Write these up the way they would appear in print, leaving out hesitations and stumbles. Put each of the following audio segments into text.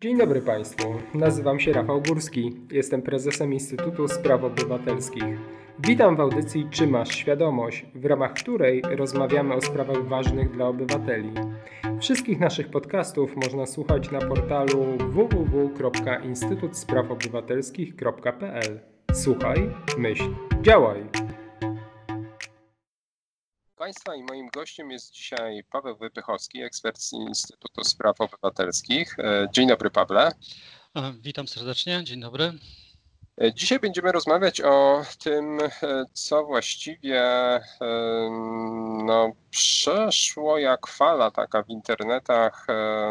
Dzień dobry Państwu, nazywam się Rafał Górski, jestem prezesem Instytutu Spraw Obywatelskich. Witam w audycji Czy masz świadomość, w ramach której rozmawiamy o sprawach ważnych dla obywateli. Wszystkich naszych podcastów można słuchać na portalu www.instytutspravobywatelskich.pl. Słuchaj, myśl, działaj! Państwa i moim gościem jest dzisiaj Paweł Wypychowski, ekspert z Instytutu Spraw Obywatelskich. Dzień dobry, Pawle. Witam serdecznie, dzień dobry. Dzisiaj będziemy rozmawiać o tym, co właściwie przeszło jak fala taka w internetach,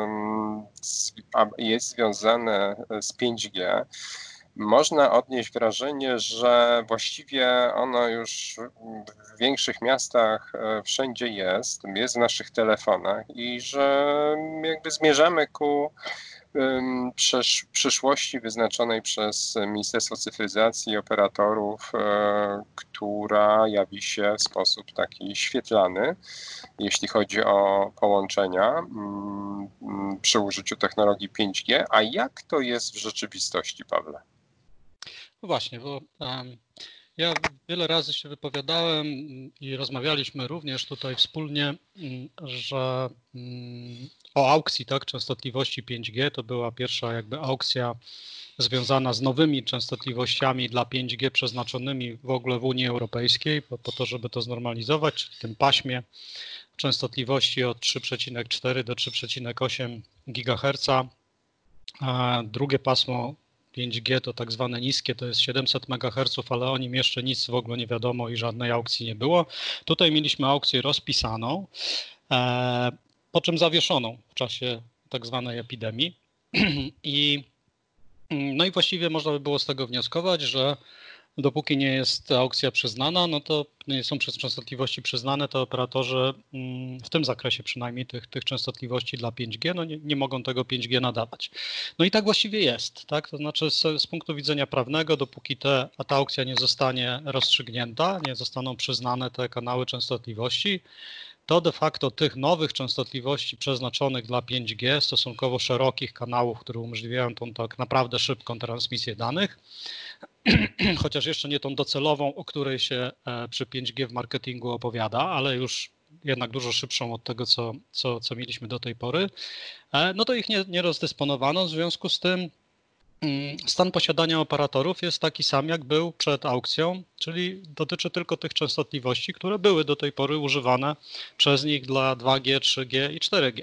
jest związane z 5G. Można odnieść wrażenie, że właściwie ono już w większych miastach wszędzie jest w naszych telefonach i że jakby zmierzamy ku przyszłości wyznaczonej przez Ministerstwo Cyfryzacji i Operatorów, która jawi się w sposób taki świetlany, jeśli chodzi o połączenia przy użyciu technologii 5G. A jak to jest w rzeczywistości, Pawle? No właśnie, bo ja wiele razy się wypowiadałem i rozmawialiśmy również tutaj wspólnie, że o aukcji, tak, częstotliwości 5G to była pierwsza jakby aukcja związana z nowymi częstotliwościami dla 5G przeznaczonymi w ogóle w Unii Europejskiej po to, żeby to znormalizować, czyli w tym paśmie częstotliwości od 3,4 do 3,8 GHz. A drugie pasmo 5G to tak zwane niskie, to jest 700 MHz, ale o nim jeszcze nic w ogóle nie wiadomo i żadnej aukcji nie było. Tutaj mieliśmy aukcję rozpisaną, po czym zawieszoną w czasie tak zwanej epidemii. No i właściwie można by było z tego wnioskować, że dopóki nie jest aukcja przyznana, no to nie są częstotliwości przyznane, to operatorzy w tym zakresie przynajmniej tych częstotliwości dla 5G no nie mogą tego 5G nadawać. No i tak właściwie jest, tak? To znaczy z punktu widzenia prawnego, dopóki ta aukcja nie zostanie rozstrzygnięta, nie zostaną przyznane te kanały częstotliwości, to de facto tych nowych częstotliwości przeznaczonych dla 5G, stosunkowo szerokich kanałów, które umożliwiają tą tak naprawdę szybką transmisję danych, chociaż jeszcze nie tą docelową, o której się przy 5G w marketingu opowiada, ale już jednak dużo szybszą od tego, co mieliśmy do tej pory, no to ich nie rozdysponowano, w związku z tym stan posiadania operatorów jest taki sam, jak był przed aukcją, czyli dotyczy tylko tych częstotliwości, które były do tej pory używane przez nich dla 2G, 3G i 4G.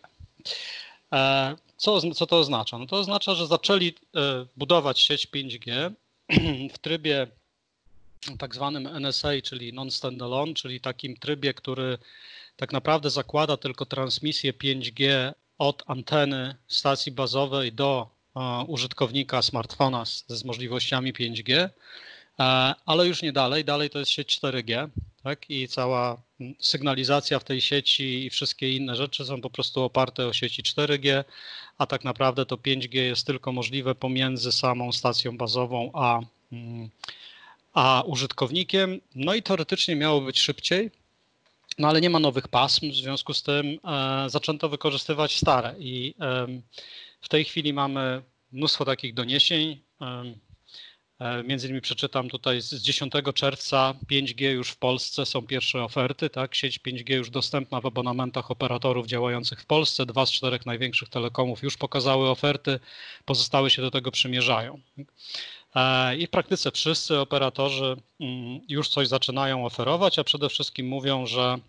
Co to oznacza? No to oznacza, że zaczęli budować sieć 5G w trybie tak zwanym NSA, czyli non-standalone, czyli takim trybie, który tak naprawdę zakłada tylko transmisję 5G od anteny stacji bazowej do użytkownika smartfona z możliwościami 5G, ale już nie dalej. Dalej to jest sieć 4G, tak? I cała sygnalizacja w tej sieci i wszystkie inne rzeczy są po prostu oparte o sieci 4G, a tak naprawdę to 5G jest tylko możliwe pomiędzy samą stacją bazową a użytkownikiem. No i teoretycznie miało być szybciej, no ale nie ma nowych pasm, w związku z tym zaczęto wykorzystywać stare i w tej chwili mamy mnóstwo takich doniesień. Między innymi przeczytam tutaj z 10 czerwca 5G już w Polsce są pierwsze oferty, tak? Sieć 5G już dostępna w abonamentach operatorów działających w Polsce. 2 z 4 największych telekomów już pokazały oferty, pozostałe się do tego przymierzają. I w praktyce wszyscy operatorzy już coś zaczynają oferować, a przede wszystkim mówią,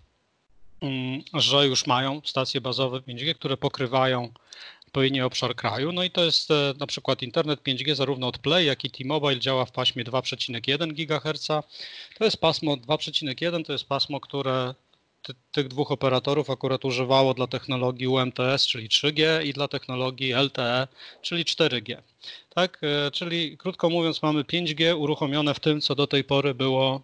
że już mają stacje bazowe 5G, które pokrywają odpowiedni obszar kraju. No i to jest na przykład internet 5G zarówno od Play, jak i T-Mobile działa w paśmie 2,1 GHz. To jest pasmo 2,1, to jest pasmo, które tych dwóch operatorów akurat używało dla technologii UMTS, czyli 3G i dla technologii LTE, czyli 4G. Tak, czyli krótko mówiąc mamy 5G uruchomione w tym, co do tej pory było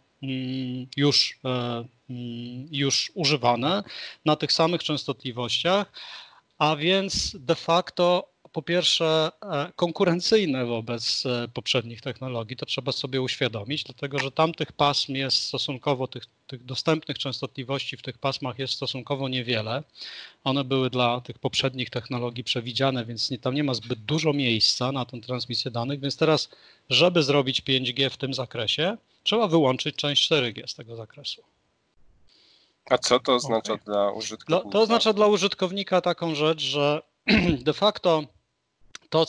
już używane na tych samych częstotliwościach, a więc de facto po pierwsze konkurencyjne wobec poprzednich technologii, to trzeba sobie uświadomić, dlatego że tamtych pasm jest stosunkowo, tych dostępnych częstotliwości w tych pasmach jest stosunkowo niewiele. One były dla tych poprzednich technologii przewidziane, więc tam nie ma zbyt dużo miejsca na tę transmisję danych, więc teraz, żeby zrobić 5G w tym zakresie, trzeba wyłączyć część 4G z tego zakresu. A co to oznacza dla użytkownika? To oznacza dla użytkownika taką rzecz, że de facto to,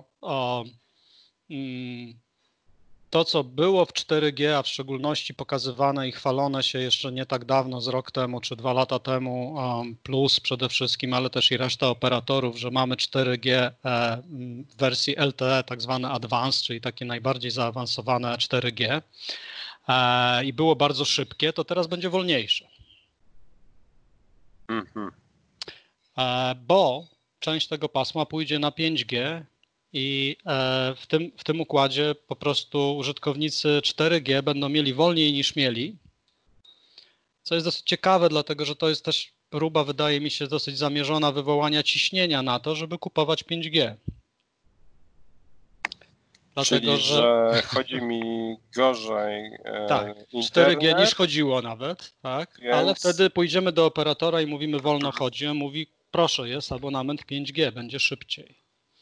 co było w 4G, a w szczególności pokazywane i chwalone się jeszcze nie tak dawno, z rok temu czy 2 lata temu, plus przede wszystkim, ale też i reszta operatorów, że mamy 4G w wersji LTE, tak zwane Advanced, czyli takie najbardziej zaawansowane 4G i było bardzo szybkie, to teraz będzie wolniejsze. Bo część tego pasma pójdzie na 5G i w tym układzie po prostu użytkownicy 4G będą mieli wolniej niż mieli, co jest dosyć ciekawe, dlatego że to jest też próba, wydaje mi się, dosyć zamierzona wywołania ciśnienia na to, żeby kupować 5G. Dlatego, czyli, że chodzi mi gorzej tak, internet, 4G niż chodziło nawet, tak? Więc... ale wtedy pójdziemy do operatora i mówimy wolno chodzi, on mówi proszę, jest abonament 5G, będzie szybciej.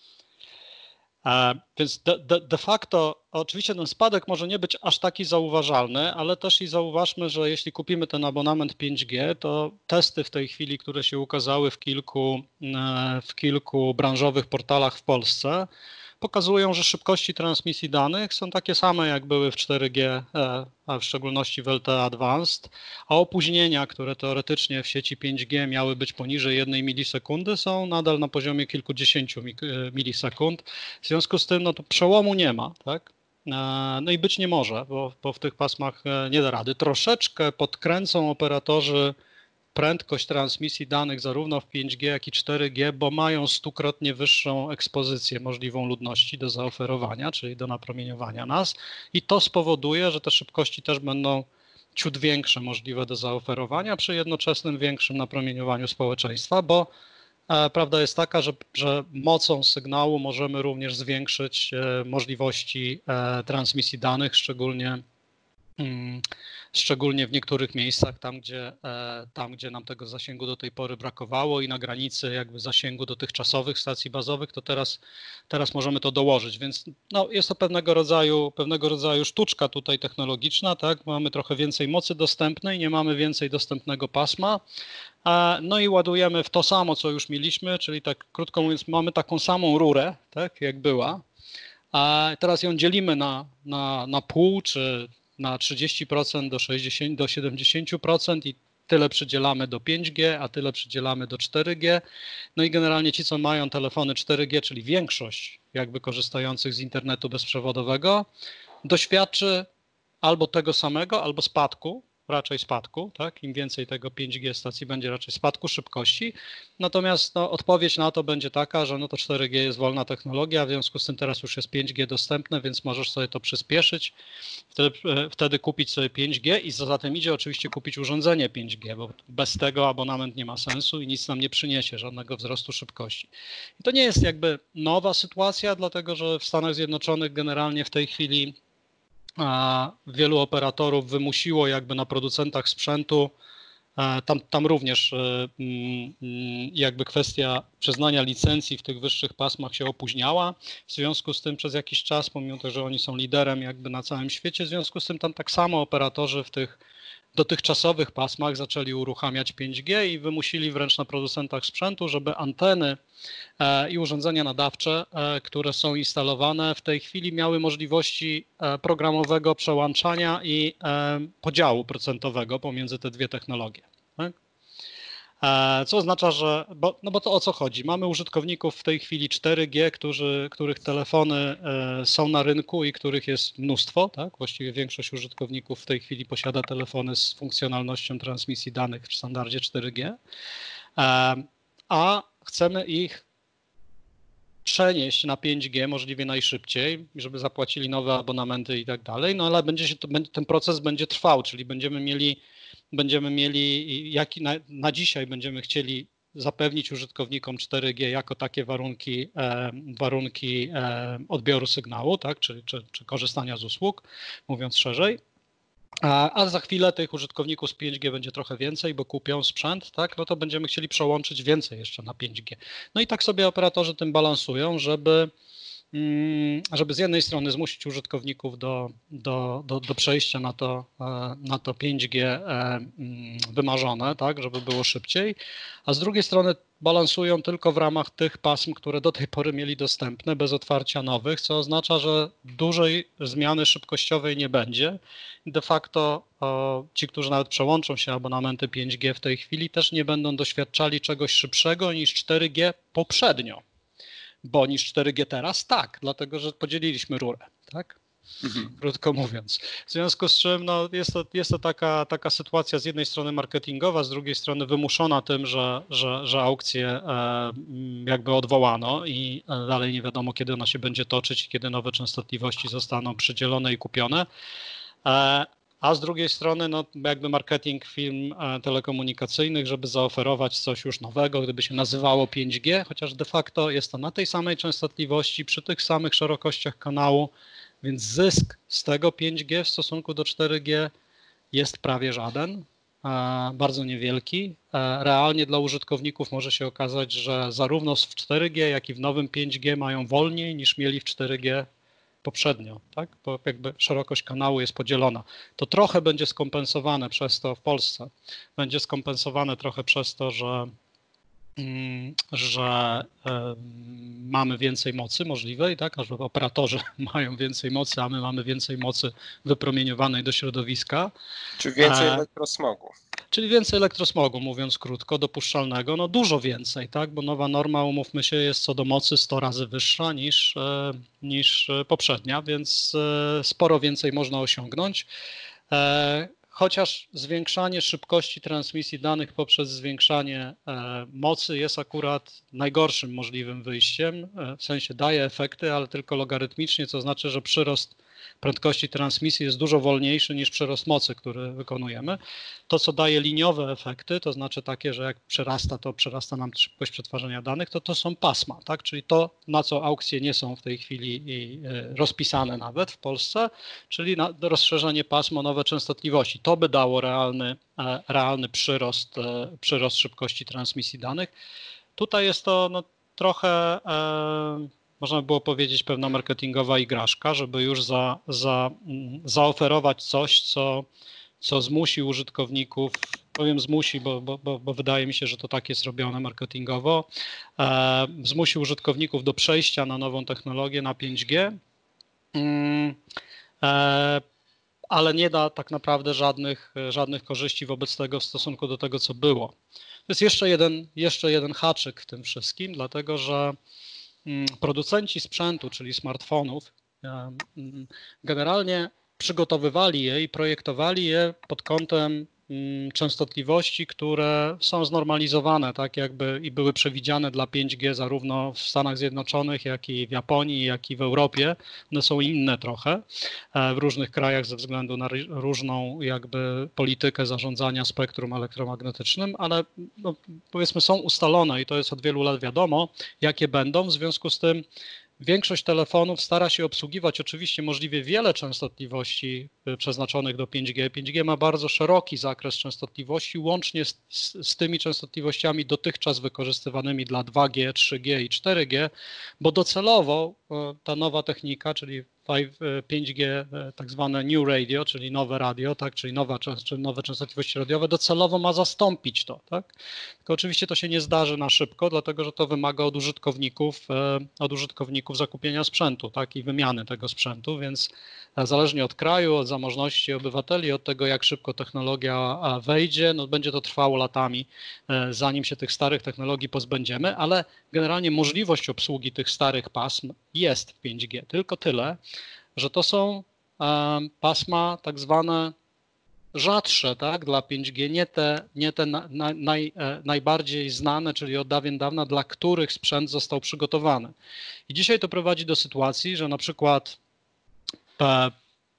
Więc de facto oczywiście ten spadek może nie być aż taki zauważalny, ale też i zauważmy, że jeśli kupimy ten abonament 5G, to testy w tej chwili, które się ukazały w kilku branżowych portalach w Polsce, pokazują, że szybkości transmisji danych są takie same, jak były w 4G, a w szczególności w LTE Advanced, a opóźnienia, które teoretycznie w sieci 5G miały być poniżej 1 milisekundy, są nadal na poziomie kilkudziesięciu milisekund. W związku z tym to przełomu nie ma, tak? No i być nie może, bo w tych pasmach nie da rady. Troszeczkę podkręcą operatorzy prędkość transmisji danych zarówno w 5G, jak i 4G, bo mają 100-krotnie wyższą ekspozycję możliwą ludności do zaoferowania, czyli do napromieniowania nas i to spowoduje, że te szybkości też będą ciut większe możliwe do zaoferowania przy jednoczesnym większym napromieniowaniu społeczeństwa, bo prawda jest taka, że mocą sygnału możemy również zwiększyć możliwości transmisji danych, szczególnie w niektórych miejscach, tam, gdzie nam tego zasięgu do tej pory brakowało i na granicy jakby zasięgu dotychczasowych stacji bazowych, to teraz możemy to dołożyć, więc jest to pewnego rodzaju sztuczka tutaj technologiczna, tak? Mamy trochę więcej mocy dostępnej, nie mamy więcej dostępnego pasma, no i ładujemy w to samo, co już mieliśmy, czyli tak krótko mówiąc, mamy taką samą rurę, tak, jak była, a teraz ją dzielimy na pół, czy na 30% do 60%, do 70% i tyle przydzielamy do 5G, a tyle przydzielamy do 4G. No i generalnie ci, co mają telefony 4G, czyli większość jakby korzystających z internetu bezprzewodowego, doświadczy albo tego samego, albo raczej spadku, tak? Im więcej tego 5G stacji będzie raczej spadku szybkości. Natomiast odpowiedź na to będzie taka, że to 4G jest wolna technologia, w związku z tym teraz już jest 5G dostępne, więc możesz sobie to przyspieszyć. Wtedy kupić sobie 5G i za tym idzie oczywiście kupić urządzenie 5G, bo bez tego abonament nie ma sensu i nic nam nie przyniesie, żadnego wzrostu szybkości. I to nie jest jakby nowa sytuacja, dlatego że w Stanach Zjednoczonych generalnie w tej chwili wielu operatorów wymusiło jakby na producentach sprzętu, tam również jakby kwestia przyznania licencji w tych wyższych pasmach się opóźniała, w związku z tym przez jakiś czas, pomimo tego, że oni są liderem jakby na całym świecie, w związku z tym tam tak samo operatorzy w tych dotychczasowych pasmach zaczęli uruchamiać 5G i wymusili wręcz na producentach sprzętu, żeby anteny i urządzenia nadawcze, które są instalowane w tej chwili miały możliwości programowego przełączania i podziału procentowego pomiędzy te dwie technologie. Tak? Co oznacza, że, bo to o co chodzi? Mamy użytkowników w tej chwili 4G, których telefony są na rynku i których jest mnóstwo, tak? Właściwie większość użytkowników w tej chwili posiada telefony z funkcjonalnością transmisji danych w standardzie 4G, a chcemy ich przenieść na 5G możliwie najszybciej, żeby zapłacili nowe abonamenty i tak dalej, ale ten proces będzie trwał, czyli będziemy mieli na dzisiaj będziemy chcieli zapewnić użytkownikom 4G jako takie warunki odbioru sygnału, tak, czy korzystania z usług, mówiąc szerzej. A za chwilę tych użytkowników z 5G będzie trochę więcej, bo kupią sprzęt, tak, no to będziemy chcieli przełączyć więcej jeszcze na 5G. No i tak sobie operatorzy tym balansują, żeby z jednej strony zmusić użytkowników do przejścia na to 5G wymarzone, tak, żeby było szybciej, a z drugiej strony balansują tylko w ramach tych pasm, które do tej pory mieli dostępne, bez otwarcia nowych, co oznacza, że dużej zmiany szybkościowej nie będzie. De facto ci, którzy nawet przełączą się abonamenty 5G w tej chwili, też nie będą doświadczali czegoś szybszego niż 4G poprzednio. Bo niż 4G teraz tak, dlatego że podzieliliśmy rurę, tak? Krótko mówiąc. W związku z czym no, jest to taka sytuacja z jednej strony marketingowa, z drugiej strony wymuszona tym, że aukcję jakby odwołano i dalej nie wiadomo, kiedy ona się będzie toczyć i kiedy nowe częstotliwości zostaną przydzielone i kupione. A z drugiej strony no, jakby marketing firm telekomunikacyjnych, żeby zaoferować coś już nowego, gdyby się nazywało 5G, chociaż de facto jest to na tej samej częstotliwości, przy tych samych szerokościach kanału, więc zysk z tego 5G w stosunku do 4G jest prawie żaden, bardzo niewielki. Realnie dla użytkowników może się okazać, że zarówno w 4G, jak i w nowym 5G mają wolniej niż mieli w 4G poprzednio, tak? Bo jakby szerokość kanału jest podzielona. To trochę będzie skompensowane przez to w Polsce. Będzie skompensowane trochę przez to, że mamy więcej mocy możliwej, tak? A że operatorzy mają więcej mocy, a my mamy więcej mocy wypromieniowanej do środowiska. Czy więcej elektrosmogu? Czyli więcej elektrosmogu, mówiąc krótko, dopuszczalnego, no dużo więcej, tak, bo nowa norma, umówmy się, jest co do mocy 100 razy wyższa niż poprzednia, więc sporo więcej można osiągnąć. Chociaż zwiększanie szybkości transmisji danych poprzez zwiększanie mocy jest akurat najgorszym możliwym wyjściem, w sensie daje efekty, ale tylko logarytmicznie, co znaczy, że przyrost prędkości transmisji jest dużo wolniejszy niż przyrost mocy, który wykonujemy. To, co daje liniowe efekty, to znaczy takie, że jak przerasta nam szybkość przetwarzania danych, to są pasma, tak? Czyli to, na co aukcje nie są w tej chwili rozpisane nawet w Polsce, czyli na rozszerzenie pasm o nowe częstotliwości. To by dało realny przyrost szybkości transmisji danych. Tutaj jest to no, trochę można by było powiedzieć pewna marketingowa igraszka, żeby już zaoferować coś, co zmusi użytkowników, powiem zmusi, bo wydaje mi się, że to tak jest robione marketingowo, zmusi użytkowników do przejścia na nową technologię, na 5G, ale nie da tak naprawdę żadnych korzyści wobec tego w stosunku do tego, co było. To jest jeszcze jeden haczyk w tym wszystkim, dlatego że producenci sprzętu, czyli smartfonów, generalnie przygotowywali je i projektowali je pod kątem częstotliwości, które są znormalizowane, tak jakby i były przewidziane dla 5G zarówno w Stanach Zjednoczonych, jak i w Japonii, jak i w Europie. One są inne trochę w różnych krajach ze względu na różną jakby politykę zarządzania spektrum elektromagnetycznym, ale no, powiedzmy są ustalone i to jest od wielu lat wiadomo, jakie będą, w związku z tym większość telefonów stara się obsługiwać oczywiście możliwie wiele częstotliwości przeznaczonych do 5G. 5G ma bardzo szeroki zakres częstotliwości, łącznie z tymi częstotliwościami dotychczas wykorzystywanymi dla 2G, 3G i 4G, bo docelowo ta nowa technika, czyli 5G, tak zwane new radio, czyli nowe radio, tak, czyli nowe częstotliwości radiowe, docelowo ma zastąpić to. Tak? Tylko oczywiście to się nie zdarzy na szybko, dlatego że to wymaga od użytkowników zakupienia sprzętu, tak, i wymiany tego sprzętu, więc zależnie od kraju, od zamożności obywateli, od tego, jak szybko technologia wejdzie, no będzie to trwało latami, zanim się tych starych technologii pozbędziemy, ale generalnie możliwość obsługi tych starych pasm jest w 5G, tylko tyle, że to są pasma tak zwane rzadsze, tak, dla 5G, nie te najbardziej znane, czyli od dawien dawna, dla których sprzęt został przygotowany. I dzisiaj to prowadzi do sytuacji, że na przykład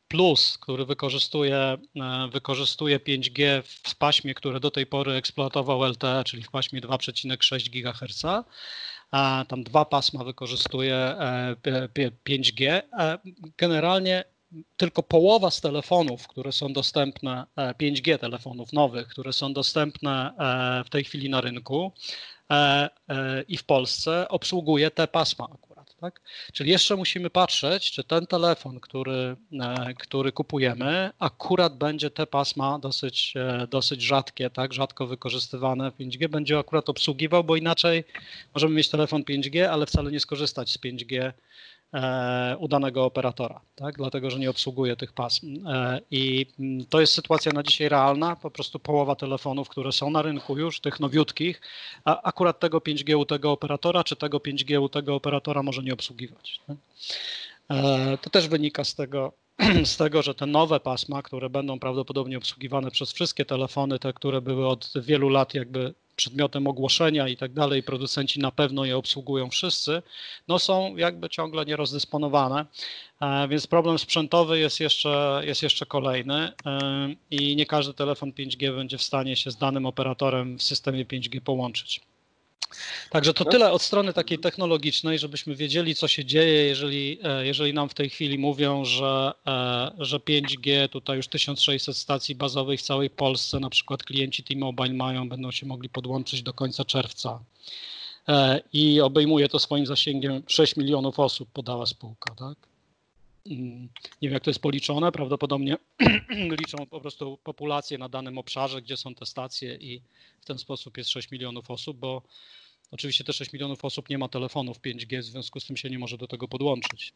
Plus, który wykorzystuje 5G w paśmie, które do tej pory eksploatował LTE, czyli w paśmie 2,6 GHz. Tam 2 pasma wykorzystuje 5G. Generalnie tylko połowa z telefonów, które są dostępne, 5G telefonów nowych, które są dostępne w tej chwili na rynku i w Polsce, obsługuje te pasma akurat. Tak? Czyli jeszcze musimy patrzeć, czy ten telefon, który kupujemy, akurat będzie te pasma dosyć rzadkie, tak? Rzadko wykorzystywane 5G, będzie akurat obsługiwał, bo inaczej możemy mieć telefon 5G, ale wcale nie skorzystać z 5G u danego operatora, tak? Dlatego że nie obsługuje tych pasm. I to jest sytuacja na dzisiaj realna, po prostu połowa telefonów, które są na rynku już, tych nowiutkich, a akurat tego 5G u tego operatora, czy tego 5G u tego operatora może nie obsługiwać. Tak? To też wynika z tego, że te nowe pasma, które będą prawdopodobnie obsługiwane przez wszystkie telefony, te, które były od wielu lat jakby przedmiotem ogłoszenia i tak dalej, producenci na pewno je obsługują wszyscy, no są jakby ciągle nierozdysponowane, więc problem sprzętowy jest jeszcze kolejny i nie każdy telefon 5G będzie w stanie się z danym operatorem w systemie 5G połączyć. Także to tyle od strony takiej technologicznej, żebyśmy wiedzieli, co się dzieje, jeżeli nam w tej chwili mówią, że 5G, tutaj już 1600 stacji bazowych w całej Polsce, na przykład klienci T-Mobile będą się mogli podłączyć do końca czerwca i obejmuje to swoim zasięgiem 6 milionów osób, podała spółka, tak? Nie wiem, jak to jest policzone, prawdopodobnie liczą po prostu populację na danym obszarze, gdzie są te stacje i w ten sposób jest 6 milionów osób, bo oczywiście te 6 milionów osób nie ma telefonów 5G, w związku z tym się nie może do tego podłączyć.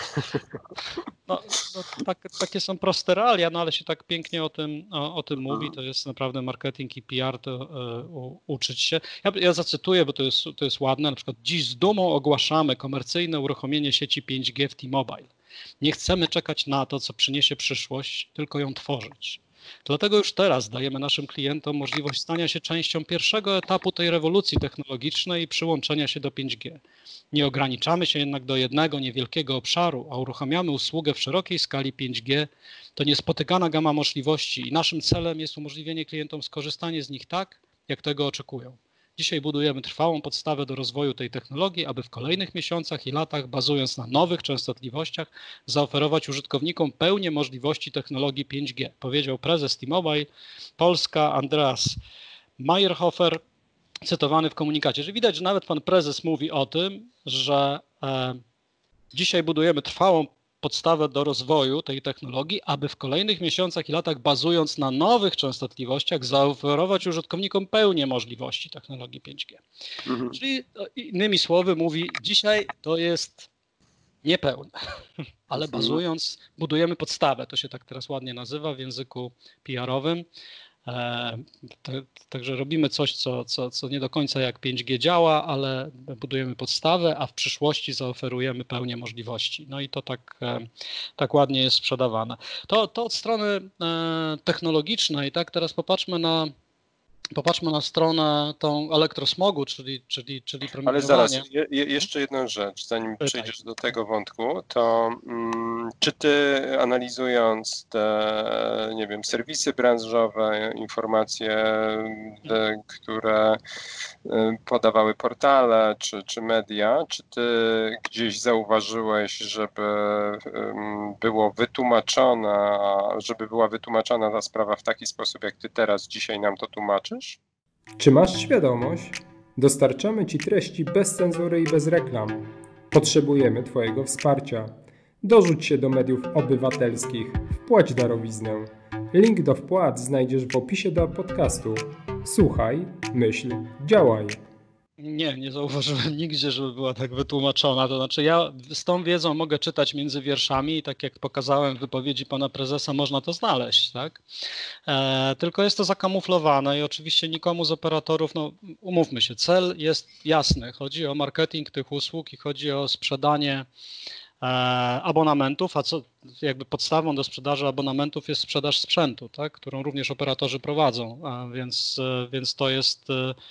Takie są proste realia, no ale się tak pięknie o tym mówi, to jest naprawdę marketing i PR, to uczyć się. Ja zacytuję, bo to jest ładne, na przykład dziś z dumą ogłaszamy komercyjne uruchomienie sieci 5G w T-Mobile. Nie chcemy czekać na to, co przyniesie przyszłość, tylko ją tworzyć. Dlatego już teraz dajemy naszym klientom możliwość stania się częścią pierwszego etapu tej rewolucji technologicznej i przyłączenia się do 5G. Nie ograniczamy się jednak do jednego niewielkiego obszaru, a uruchamiamy usługę w szerokiej skali 5G. To niespotykana gama możliwości i naszym celem jest umożliwienie klientom skorzystanie z nich tak, jak tego oczekują. Dzisiaj budujemy trwałą podstawę do rozwoju tej technologii, aby w kolejnych miesiącach i latach, bazując na nowych częstotliwościach, zaoferować użytkownikom pełnię możliwości technologii 5G, powiedział prezes T-Mobile Polska Andreas Mayerhofer, cytowany w komunikacie. Że widać, że nawet pan prezes mówi o tym, że dzisiaj budujemy trwałą podstawę do rozwoju tej technologii, aby w kolejnych miesiącach i latach, bazując na nowych częstotliwościach, zaoferować użytkownikom pełnię możliwości technologii 5G. Czyli innymi słowy mówi, dzisiaj to jest niepełne, ale bazując, budujemy podstawę, to się tak teraz ładnie nazywa w języku PR-owym. Także robimy coś, co nie do końca jak 5G działa, ale budujemy podstawę, a w przyszłości zaoferujemy pełnię możliwości. No i to tak ładnie jest sprzedawane. To od strony technologicznej, tak? Teraz popatrzmy na stronę tą elektrosmogu, czyli promieniowanie. Ale zaraz, jeszcze jedną rzecz, zanim przejdziesz do tego wątku, to czy ty analizując te, nie wiem, serwisy branżowe, informacje, które podawały portale czy media, czy ty gdzieś zauważyłeś, żeby była wytłumaczona ta sprawa w taki sposób, jak ty teraz dzisiaj nam to tłumaczysz? Czy masz świadomość? Dostarczamy Ci treści bez cenzury i bez reklam. Potrzebujemy Twojego wsparcia. Dorzuć się do mediów obywatelskich. Wpłać darowiznę. Link do wpłat znajdziesz w opisie do podcastu. Słuchaj, myśl, działaj. Nie zauważyłem nigdzie, żeby była tak wytłumaczona. To znaczy ja z tą wiedzą mogę czytać między wierszami i tak jak pokazałem w wypowiedzi pana prezesa, można to znaleźć, tak? Tylko jest to zakamuflowane i oczywiście nikomu z operatorów, no umówmy się, cel jest jasny. Chodzi o marketing tych usług i chodzi o sprzedanie abonamentów, a co jakby podstawą do sprzedaży abonamentów jest sprzedaż sprzętu, tak? Którą również operatorzy prowadzą, więc to jest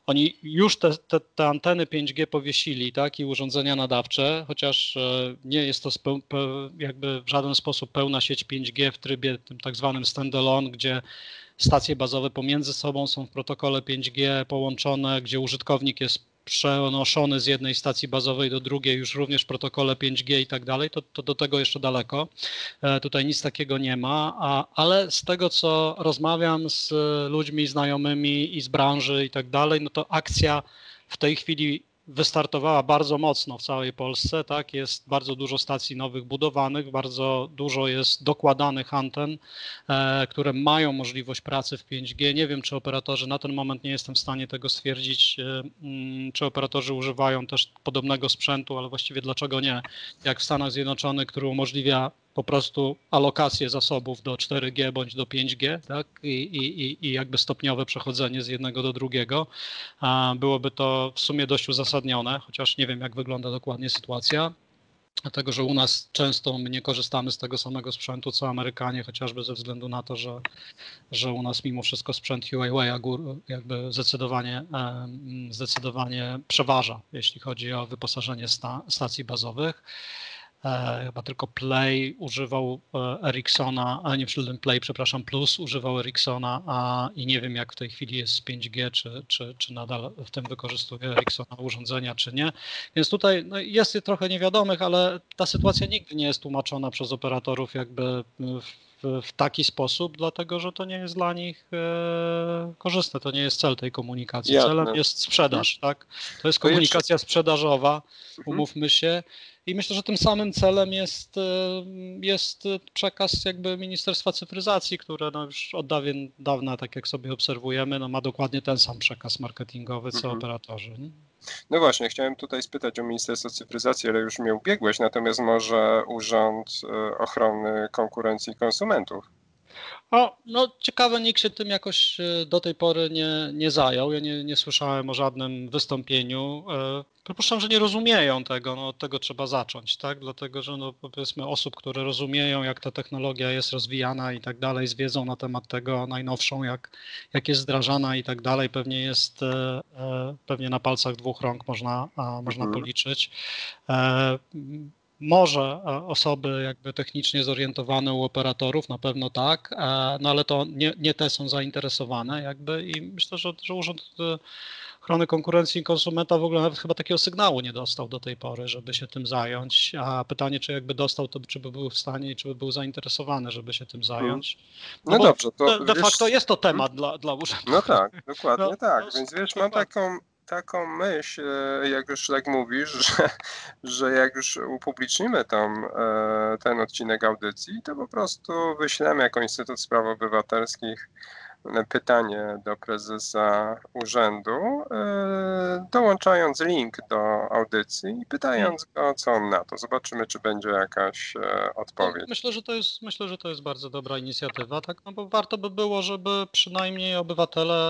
Oni już te anteny 5G powiesili, tak, i urządzenia nadawcze, chociaż nie jest to jakby w żaden sposób pełna sieć 5G w trybie tym tak zwanym standalone, gdzie stacje bazowe pomiędzy sobą są w protokole 5G połączone, gdzie użytkownik jest przenoszony z jednej stacji bazowej do drugiej już również w protokole 5G i tak dalej, to do tego jeszcze daleko. Tutaj nic takiego nie ma, ale z tego, co rozmawiam z ludźmi znajomymi i z branży i tak dalej, no to akcja w tej chwili wystartowała bardzo mocno w całej Polsce, tak, jest bardzo dużo stacji nowych budowanych, bardzo dużo jest dokładanych anten, które mają możliwość pracy w 5G. Nie wiem, czy operatorzy, na ten moment nie jestem w stanie tego stwierdzić, czy operatorzy używają też podobnego sprzętu, ale właściwie dlaczego nie, jak w Stanach Zjednoczonych, który umożliwia po prostu alokację zasobów do 4G bądź do 5G, tak? I jakby stopniowe przechodzenie z jednego do drugiego. Byłoby to w sumie dość uzasadnione, chociaż nie wiem, jak wygląda dokładnie sytuacja. Dlatego, że u nas często my nie korzystamy z tego samego sprzętu co Amerykanie, chociażby ze względu na to, że u nas mimo wszystko sprzęt Huawei jakby zdecydowanie przeważa, jeśli chodzi o wyposażenie stacji bazowych. Chyba tylko Play używał Ericssona, Play, przepraszam, Plus używał Ericssona, i nie wiem, jak w tej chwili jest z 5G, czy nadal w tym wykorzystuje Ericssona urządzenia, czy nie. Więc tutaj no, jest trochę niewiadomych, ale ta sytuacja nigdy nie jest tłumaczona przez operatorów jakby w taki sposób, dlatego że to nie jest dla nich korzystne, to nie jest cel tej komunikacji. Jasne. Celem jest sprzedaż, tak? To jest komunikacja sprzedażowa, umówmy się. I myślę, że tym samym celem jest przekaz jakby Ministerstwa Cyfryzacji, które no już od dawna, tak jak sobie obserwujemy, no ma dokładnie ten sam przekaz marketingowy co operatorzy. Nie? No właśnie, chciałem tutaj spytać o Ministerstwo Cyfryzacji, ale już mnie ubiegłeś, natomiast może Urząd Ochrony Konkurencji i Konsumentów? No ciekawe, nikt się tym jakoś do tej pory nie zajął. Ja nie słyszałem o żadnym wystąpieniu. Przypuszczam, że nie rozumieją tego, no od tego trzeba zacząć, tak? Dlatego, że no powiedzmy osób, które rozumieją, jak ta technologia jest rozwijana i tak dalej, z wiedzą na temat tego najnowszą, jak jest wdrażana i tak dalej, pewnie na palcach dwóch rąk można policzyć. Może osoby jakby technicznie zorientowane u operatorów, na pewno tak, no ale to nie te są zainteresowane jakby i myślę, że Urząd Ochrony Konkurencji i Konsumenta w ogóle nawet chyba takiego sygnału nie dostał do tej pory, żeby się tym zająć, a pytanie, czy jakby dostał, to czy by był w stanie i czy by był zainteresowany, żeby się tym zająć. No dobrze, to de facto jest to temat dla urzędu. No tak, dokładnie No, tak, więc wiesz, mam taką myśl, jak już tak mówisz, że jak już upublicznimy ten odcinek audycji, to po prostu wyślemy jako Instytut Spraw Obywatelskich pytanie do prezesa urzędu, dołączając link do audycji i pytając go, co on na to. Zobaczymy, czy będzie jakaś odpowiedź. Myślę, że to jest bardzo dobra inicjatywa, tak? No bo warto by było, żeby przynajmniej obywatele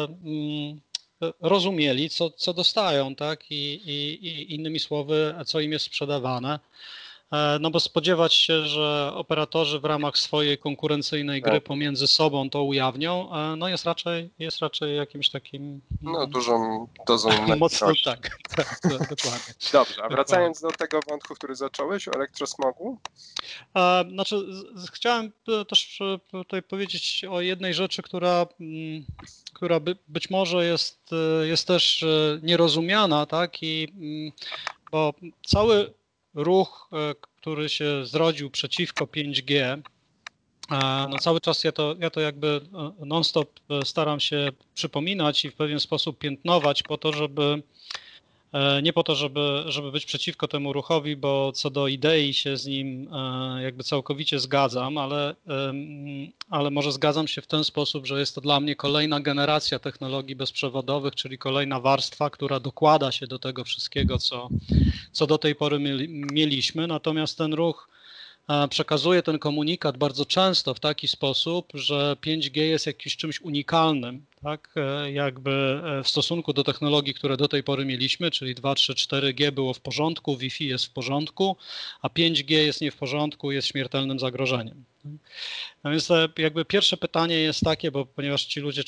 rozumieli, co dostają, tak? I innymi słowy, co im jest sprzedawane. No bo spodziewać się, że operatorzy w ramach swojej konkurencyjnej gry pomiędzy sobą to ujawnią, no jest raczej jakimś takim... No dużą dozą mocno tak, dokładnie. Dobrze, a wracając do tego wątku, który zacząłeś, o elektrosmogu? Znaczy, chciałem też tutaj powiedzieć o jednej rzeczy, która być może jest też nierozumiana, tak? Bo cały ruch, który się zrodził przeciwko 5G, no cały czas ja to jakby non-stop staram się przypominać i w pewien sposób piętnować po to, nie po to, żeby być przeciwko temu ruchowi, bo co do idei się z nim jakby całkowicie zgadzam, ale może zgadzam się w ten sposób, że jest to dla mnie kolejna generacja technologii bezprzewodowych, czyli kolejna warstwa, która dokłada się do tego wszystkiego, co do tej pory mieliśmy. Natomiast ten ruch przekazuje ten komunikat bardzo często w taki sposób, że 5G jest jakimś czymś unikalnym, tak? Jakby w stosunku do technologii, które do tej pory mieliśmy, czyli 2, 3, 4G było w porządku, Wi-Fi jest w porządku, a 5G jest nie w porządku, jest śmiertelnym zagrożeniem. No więc jakby pierwsze pytanie jest takie, bo ponieważ ci ludzie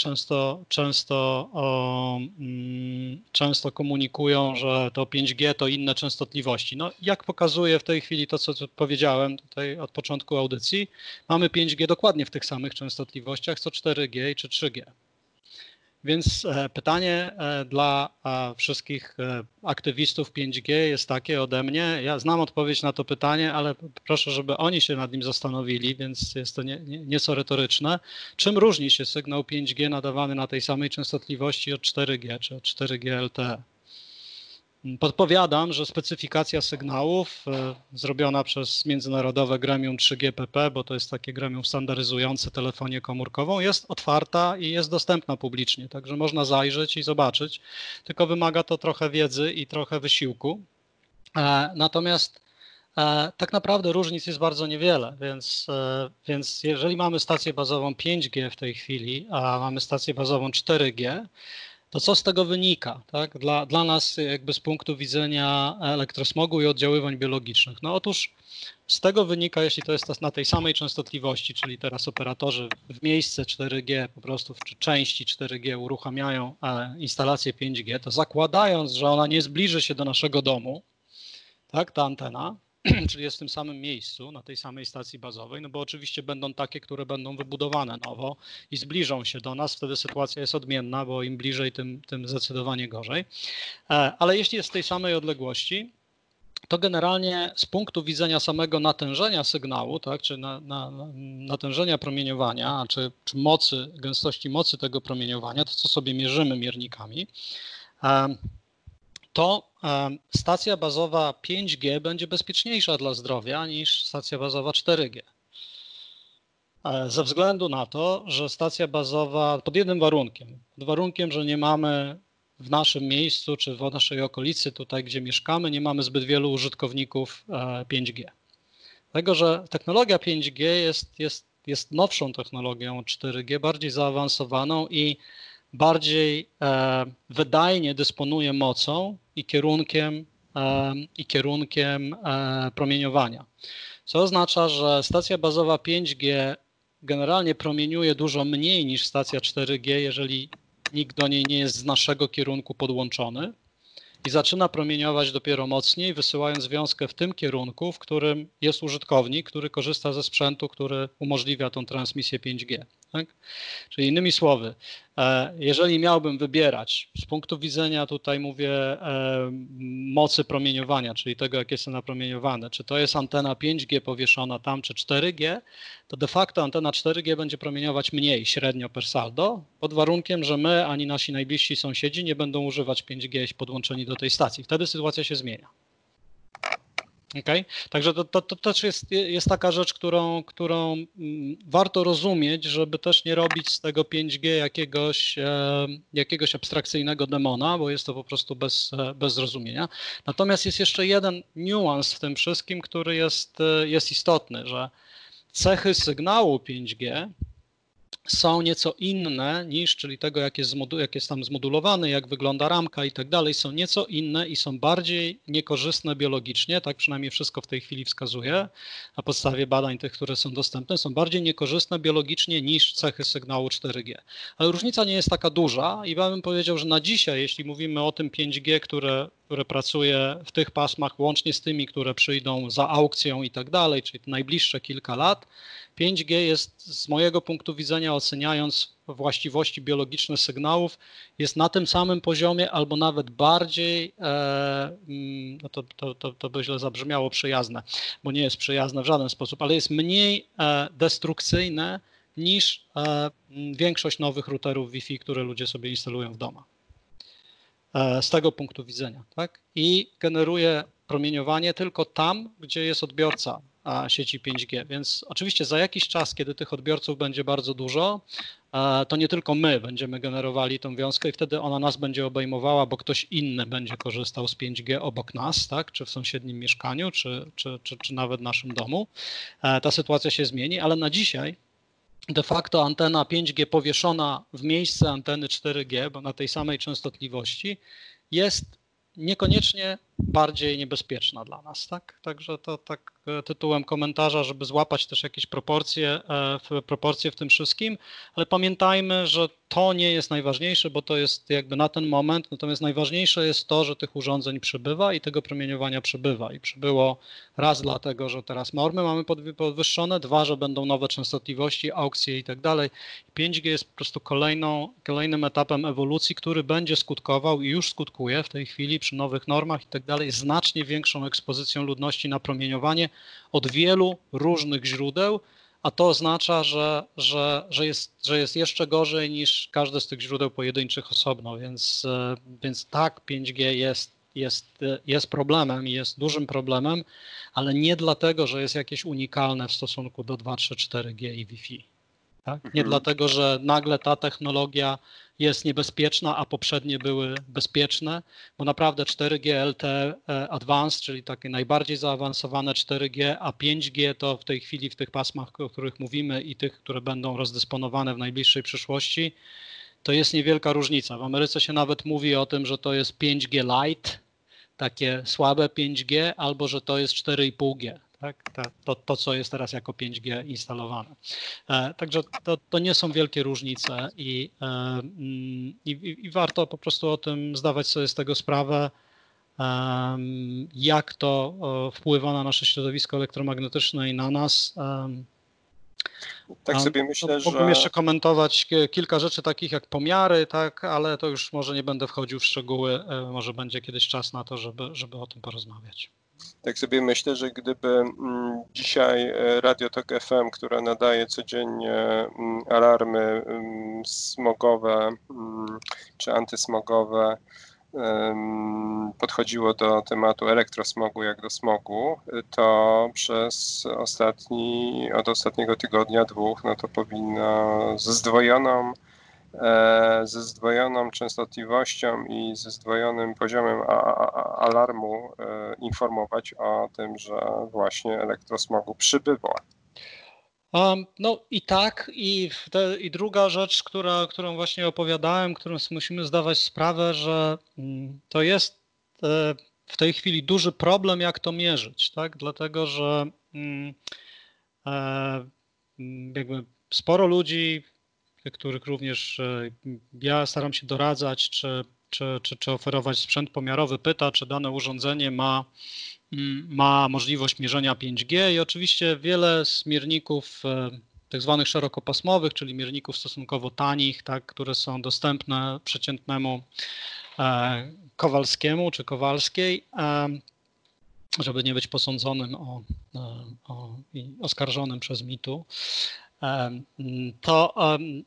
często komunikują, że to 5G to inne częstotliwości. No jak pokazuje w tej chwili to, co powiedziałem tutaj od początku audycji, mamy 5G dokładnie w tych samych częstotliwościach co 4G czy 3G. Więc pytanie dla wszystkich aktywistów 5G jest takie ode mnie. Ja znam odpowiedź na to pytanie, ale proszę, żeby oni się nad nim zastanowili, więc jest to nieco retoryczne. Czym różni się sygnał 5G nadawany na tej samej częstotliwości od 4G czy od 4G LTE? Podpowiadam, że specyfikacja sygnałów zrobiona przez międzynarodowe gremium 3GPP, bo to jest takie gremium standaryzujące telefonię komórkową, jest otwarta i jest dostępna publicznie, także można zajrzeć i zobaczyć, tylko wymaga to trochę wiedzy i trochę wysiłku. Natomiast tak naprawdę różnic jest bardzo niewiele, więc jeżeli mamy stację bazową 5G w tej chwili, a mamy stację bazową 4G, to co z tego wynika, tak? Dla nas jakby z punktu widzenia elektrosmogu i oddziaływań biologicznych? No otóż z tego wynika, jeśli to jest na tej samej częstotliwości, czyli teraz operatorzy w miejsce 4G po prostu w części 4G uruchamiają instalację 5G, to zakładając, że ona nie zbliży się do naszego domu, tak, ta antena, czyli jest w tym samym miejscu, na tej samej stacji bazowej, no bo oczywiście będą takie, które będą wybudowane nowo i zbliżą się do nas, wtedy sytuacja jest odmienna, bo im bliżej, tym zdecydowanie gorzej. Ale jeśli jest w tej samej odległości, to generalnie z punktu widzenia samego natężenia sygnału, tak, czy natężenia promieniowania, czy mocy, gęstości mocy tego promieniowania, to co sobie mierzymy miernikami, to stacja bazowa 5G będzie bezpieczniejsza dla zdrowia niż stacja bazowa 4G. Ze względu na to, że stacja bazowa pod jednym warunkiem, pod warunkiem, że nie mamy w naszym miejscu czy w naszej okolicy, tutaj gdzie mieszkamy, nie mamy zbyt wielu użytkowników 5G. Dlatego, że technologia 5G jest nowszą technologią od 4G, bardziej zaawansowaną i bardziej wydajnie dysponuje mocą i kierunkiem promieniowania. Co oznacza, że stacja bazowa 5G generalnie promieniuje dużo mniej niż stacja 4G, jeżeli nikt do niej nie jest z naszego kierunku podłączony i zaczyna promieniować dopiero mocniej, wysyłając wiązkę w tym kierunku, w którym jest użytkownik, który korzysta ze sprzętu, który umożliwia tą transmisję 5G. Tak? Czyli innymi słowy, jeżeli miałbym wybierać z punktu widzenia, tutaj mówię, mocy promieniowania, czyli tego, jak jest ona promieniowane, czy to jest antena 5G powieszona tam, czy 4G, to de facto antena 4G będzie promieniować mniej średnio per saldo, pod warunkiem, że my ani nasi najbliżsi sąsiedzi nie będą używać 5G podłączeni do tej stacji. Wtedy sytuacja się zmienia. Okay? Także to też jest taka rzecz, którą warto rozumieć, żeby też nie robić z tego 5G jakiegoś abstrakcyjnego demona, bo jest to po prostu bez zrozumienia. Natomiast jest jeszcze jeden niuans w tym wszystkim, który jest istotny, że cechy sygnału 5G są nieco inne niż, czyli tego, jak jest tam zmodulowany, jak wygląda ramka i tak dalej, są nieco inne i są bardziej niekorzystne biologicznie, tak przynajmniej wszystko w tej chwili wskazuje, na podstawie badań tych, które są dostępne, są bardziej niekorzystne biologicznie niż cechy sygnału 4G. Ale różnica nie jest taka duża i ja bym powiedział, że na dzisiaj, jeśli mówimy o tym 5G, które pracuje w tych pasmach, łącznie z tymi, które przyjdą za aukcją i tak dalej, czyli najbliższe kilka lat, 5G jest z mojego punktu widzenia, oceniając właściwości biologiczne sygnałów, jest na tym samym poziomie albo nawet bardziej, no to by źle zabrzmiało, przyjazne, bo nie jest przyjazne w żaden sposób, ale jest mniej destrukcyjne niż większość nowych routerów Wi-Fi, które ludzie sobie instalują w domach. Z tego punktu widzenia, tak? I generuje promieniowanie tylko tam, gdzie jest odbiorca sieci 5G, więc oczywiście za jakiś czas, kiedy tych odbiorców będzie bardzo dużo, to nie tylko my będziemy generowali tą wiązkę i wtedy ona nas będzie obejmowała, bo ktoś inny będzie korzystał z 5G obok nas, tak? Czy w sąsiednim mieszkaniu, czy nawet w naszym domu. Ta sytuacja się zmieni, ale na dzisiaj de facto antena 5G powieszona w miejsce anteny 4G, bo na tej samej częstotliwości, jest niekoniecznie bardziej niebezpieczna dla nas, tak? Także to tak tytułem komentarza, żeby złapać też jakieś proporcje w tym wszystkim, ale pamiętajmy, że to nie jest najważniejsze, bo to jest jakby na ten moment, natomiast najważniejsze jest to, że tych urządzeń przybywa i tego promieniowania przybywa i przybyło raz dlatego, że teraz normy mamy podwyższone, dwa, że będą nowe częstotliwości, aukcje i tak dalej. 5G jest po prostu kolejnym etapem ewolucji, który będzie skutkował i już skutkuje w tej chwili przy nowych normach i tak dalej znacznie większą ekspozycją ludności na promieniowanie od wielu różnych źródeł, a to oznacza, że jest jeszcze gorzej niż każde z tych źródeł pojedynczych osobno, więc tak 5G jest problemem i jest dużym problemem, ale nie dlatego, że jest jakieś unikalne w stosunku do 2, 3, 4G i Wi-Fi. Tak? Nie dlatego, że nagle ta technologia jest niebezpieczna, a poprzednie były bezpieczne, bo naprawdę 4G LTE Advanced, czyli takie najbardziej zaawansowane 4G, a 5G to w tej chwili w tych pasmach, o których mówimy i tych, które będą rozdysponowane w najbliższej przyszłości, to jest niewielka różnica. W Ameryce się nawet mówi o tym, że to jest 5G Lite, takie słabe 5G, albo że to jest 4,5G. Tak? To, co jest teraz jako 5G instalowane. Także to nie są wielkie różnice i warto po prostu o tym zdawać sobie z tego sprawę, jak to wpływa na nasze środowisko elektromagnetyczne i na nas. Tak sobie myślę, że... Mógłbym jeszcze komentować kilka rzeczy takich jak pomiary, tak, ale to już może nie będę wchodził w szczegóły, może będzie kiedyś czas na to, żeby o tym porozmawiać. Tak sobie myślę, że gdyby dzisiaj Radio Tok FM, które nadaje codziennie alarmy smogowe czy antysmogowe, podchodziło do tematu elektrosmogu jak do smogu, to od ostatniego tygodnia, dwóch, no to powinno ze zdwojoną częstotliwością i ze zdwojonym poziomem alarmu informować o tym, że właśnie elektrosmogu przybywa. No i tak, i druga rzecz, którą właśnie opowiadałem, którą musimy zdawać sprawę, że to jest w tej chwili duży problem, jak to mierzyć, tak? Dlatego, że jakby sporo ludzi, których również ja staram się doradzać, czy oferować sprzęt pomiarowy, pyta, czy dane urządzenie ma możliwość mierzenia 5G i oczywiście wiele z mierników tak zwanych szerokopasmowych, czyli mierników stosunkowo tanich, tak, które są dostępne przeciętnemu Kowalskiemu czy Kowalskiej, żeby nie być posądzonym i oskarżonym przez mitu, to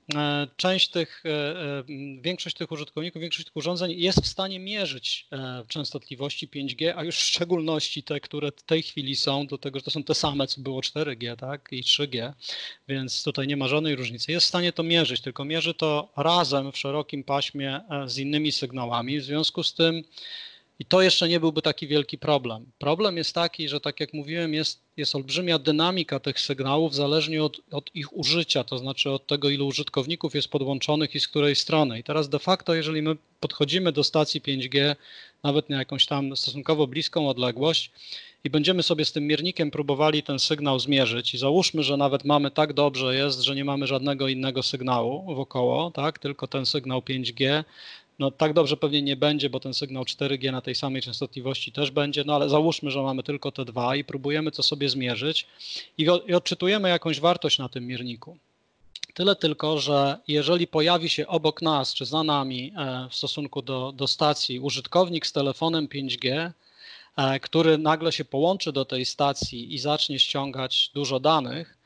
większość tych użytkowników, większość tych urządzeń jest w stanie mierzyć częstotliwości 5G, a już w szczególności te, które w tej chwili są, dlatego że to są te same, co było 4G, tak, i 3G, więc tutaj nie ma żadnej różnicy. Jest w stanie to mierzyć, tylko mierzy to razem w szerokim paśmie z innymi sygnałami, w związku z tym i to jeszcze nie byłby taki wielki problem. Problem jest taki, że tak jak mówiłem, jest olbrzymia dynamika tych sygnałów zależnie od ich użycia, to znaczy od tego, ilu użytkowników jest podłączonych i z której strony. I teraz de facto, jeżeli my podchodzimy do stacji 5G, nawet na jakąś tam stosunkowo bliską odległość i będziemy sobie z tym miernikiem próbowali ten sygnał zmierzyć i załóżmy, że nawet mamy tak dobrze jest, że nie mamy żadnego innego sygnału wokoło, tak, tylko ten sygnał 5G, no tak dobrze pewnie nie będzie, bo ten sygnał 4G na tej samej częstotliwości też będzie, no ale załóżmy, że mamy tylko te dwa i próbujemy to sobie zmierzyć i odczytujemy jakąś wartość na tym mierniku. Tyle tylko, że jeżeli pojawi się obok nas czy za nami w stosunku do stacji użytkownik z telefonem 5G, który nagle się połączy do tej stacji i zacznie ściągać dużo danych,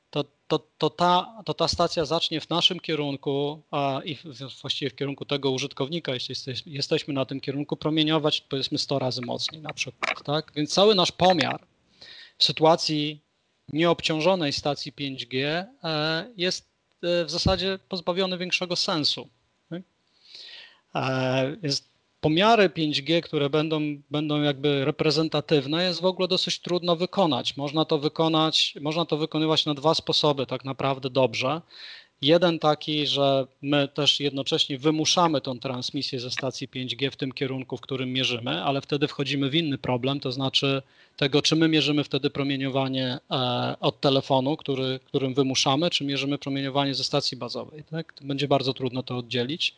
to ta stacja zacznie w naszym kierunku i właściwie w kierunku tego użytkownika, jeśli jesteśmy na tym kierunku, promieniować powiedzmy 100 razy mocniej na przykład. Tak? Więc cały nasz pomiar w sytuacji nieobciążonej stacji 5G jest w zasadzie pozbawiony większego sensu. Pomiary 5G, które będą jakby reprezentatywne, jest w ogóle dosyć trudno wykonać. Można to wykonywać na dwa sposoby tak naprawdę dobrze. Jeden taki, że my też jednocześnie wymuszamy tą transmisję ze stacji 5G w tym kierunku, w którym mierzymy, ale wtedy wchodzimy w inny problem, to znaczy tego, czy my mierzymy wtedy promieniowanie od telefonu, którym wymuszamy, czy mierzymy promieniowanie ze stacji bazowej. Tak? Będzie bardzo trudno to oddzielić.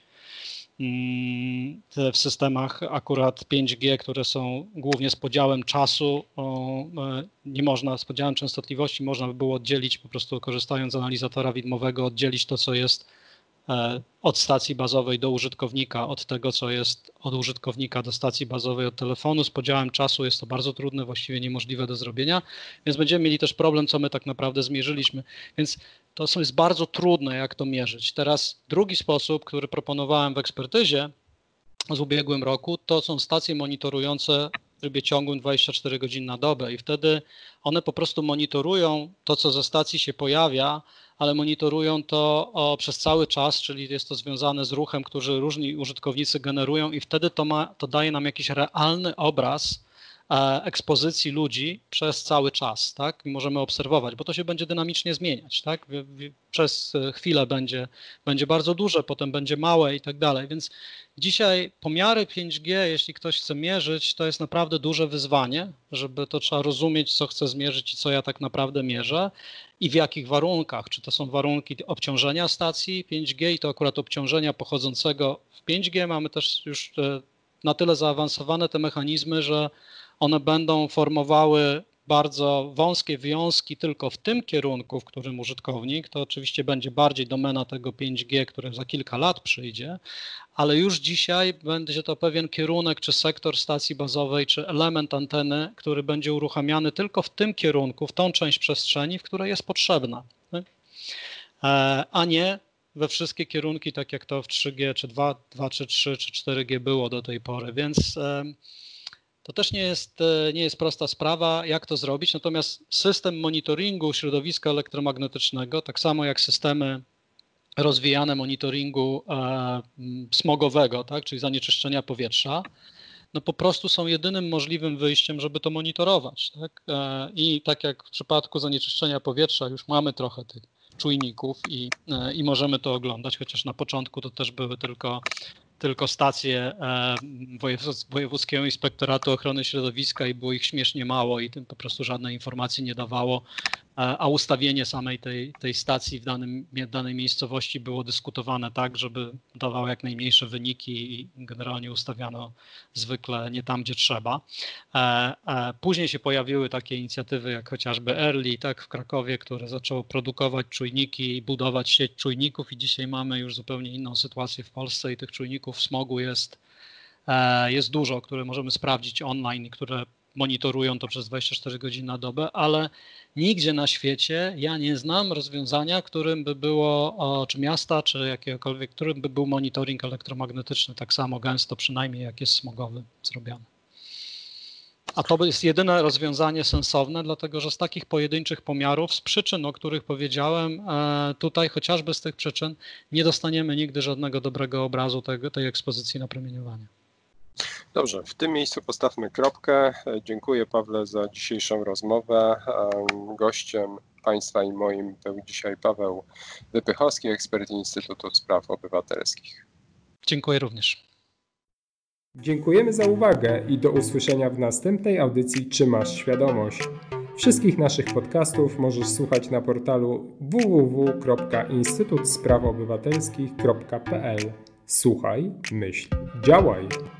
W systemach akurat 5G, które są głównie z podziałem czasu, nie można, z podziałem częstotliwości można by było oddzielić, po prostu korzystając z analizatora widmowego, oddzielić to, co jest od stacji bazowej do użytkownika, od tego, co jest od użytkownika do stacji bazowej od telefonu. Z podziałem czasu jest to bardzo trudne, właściwie niemożliwe do zrobienia, więc będziemy mieli też problem, co my tak naprawdę zmierzyliśmy. Więc to jest bardzo trudne, jak to mierzyć. Teraz drugi sposób, który proponowałem w ekspertyzie z ubiegłym roku, to są stacje monitorujące w trybie ciągłym 24 godziny na dobę i wtedy one po prostu monitorują to, co ze stacji się pojawia, ale monitorują to przez cały czas, czyli jest to związane z ruchem, który różni użytkownicy generują i wtedy to daje nam jakiś realny obraz ekspozycji ludzi przez cały czas, tak? I możemy obserwować, bo to się będzie dynamicznie zmieniać, tak? Przez chwilę będzie bardzo duże, potem będzie małe i tak dalej, więc dzisiaj pomiary 5G, jeśli ktoś chce mierzyć, to jest naprawdę duże wyzwanie, żeby to trzeba rozumieć, co chcę zmierzyć i co ja tak naprawdę mierzę i w jakich warunkach, czy to są warunki obciążenia stacji 5G i to akurat obciążenia pochodzącego w 5G mamy też już na tyle zaawansowane te mechanizmy, że one będą formowały bardzo wąskie wiązki tylko w tym kierunku, w którym użytkownik, to oczywiście będzie bardziej domena tego 5G, które za kilka lat przyjdzie, ale już dzisiaj będzie to pewien kierunek, czy sektor stacji bazowej, czy element anteny, który będzie uruchamiany tylko w tym kierunku, w tą część przestrzeni, w której jest potrzebna, a nie we wszystkie kierunki, tak jak to w 3G, czy 2, czy 3, czy 4G było do tej pory, więc to też nie jest prosta sprawa, jak to zrobić, natomiast system monitoringu środowiska elektromagnetycznego, tak samo jak systemy rozwijane monitoringu smogowego, tak, czyli zanieczyszczenia powietrza, no po prostu są jedynym możliwym wyjściem, żeby to monitorować. Tak? I tak jak w przypadku zanieczyszczenia powietrza już mamy trochę tych czujników i możemy to oglądać, chociaż na początku to też były tylko stacje Wojewódzkiego Inspektoratu Ochrony Środowiska i było ich śmiesznie mało i tym po prostu żadnej informacji nie dawało, a ustawienie samej tej stacji w danej miejscowości było dyskutowane tak, żeby dawało jak najmniejsze wyniki i generalnie ustawiano zwykle nie tam, gdzie trzeba. Później się pojawiły takie inicjatywy jak chociażby Early, tak, w Krakowie, które zaczęło produkować czujniki i budować sieć czujników i dzisiaj mamy już zupełnie inną sytuację w Polsce i tych czujników smogu jest dużo, które możemy sprawdzić online i które monitorują to przez 24 godziny na dobę, ale nigdzie na świecie ja nie znam rozwiązania, którym by było, czy miasta, czy jakiegokolwiek, którym by był monitoring elektromagnetyczny tak samo gęsto przynajmniej jak jest smogowy zrobiony. A to jest jedyne rozwiązanie sensowne, dlatego że z takich pojedynczych pomiarów, z przyczyn, o których powiedziałem, tutaj chociażby z tych przyczyn nie dostaniemy nigdy żadnego dobrego obrazu tej ekspozycji na promieniowanie. Dobrze, w tym miejscu postawmy kropkę. Dziękuję, Pawle, za dzisiejszą rozmowę. Gościem Państwa i moim był dzisiaj Paweł Wypychowski, ekspert Instytutu Spraw Obywatelskich. Dziękuję również. Dziękujemy za uwagę i do usłyszenia w następnej audycji Czy masz świadomość? Wszystkich naszych podcastów możesz słuchać na portalu www.instytutsprawobywatelskich.pl. Słuchaj, myśl, działaj!